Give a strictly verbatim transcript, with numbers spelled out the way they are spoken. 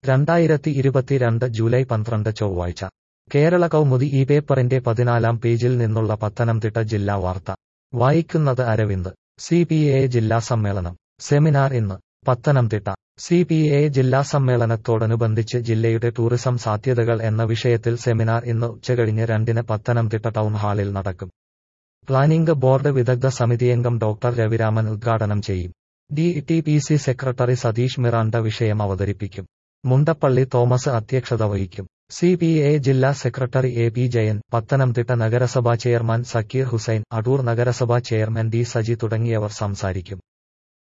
രണ്ടായിരത്തി ഇരുപത്തിരണ്ട് ജൂലൈ പന്ത്രണ്ട് ചൊവ്വാഴ്ച കേരള കൗമുദി ഈ പേപ്പറിന്റെ പതിനാലാം പേജിൽ നിന്നുള്ള പത്തനംതിട്ട ജില്ലാ വാർത്ത വായിക്കുന്നത് അരവിന്ദ്. സി പി ഐ ജില്ലാ സമ്മേളനം സെമിനാർ ഇന്ന് പത്തനംതിട്ട. സി പി ഐ ജില്ലാ സമ്മേളനത്തോടനുബന്ധിച്ച് ജില്ലയുടെ ടൂറിസം സാധ്യതകൾ എന്ന വിഷയത്തിൽ സെമിനാർ ഇന്ന് ഉച്ചകഴിഞ്ഞ് രണ്ടിന് പത്തനംതിട്ട ടൗൺ ഹാളിൽ നടക്കും. പ്ലാനിംഗ് ബോർഡ് വിദഗ്ധ സമിതിയംഗം ഡോക്ടർ രവിരാമൻ ഉദ്ഘാടനം ചെയ്യും. D T P C secretary Satheesh Miranda വിഷയം അവതരിപ്പിക്കും. മുണ്ടപ്പള്ളി തോമസ് അധ്യക്ഷത വഹിക്കും. സി പി ഐ ജില്ലാ secretary A P Jayan, Pathanamthitta നഗരസഭാ ചെയർമാൻ സക്കീർ ഹുസൈൻ, അടൂർ നഗരസഭാ ചെയർമാൻ ഡി സജി തുടങ്ങിയവർ സംസാരിക്കും.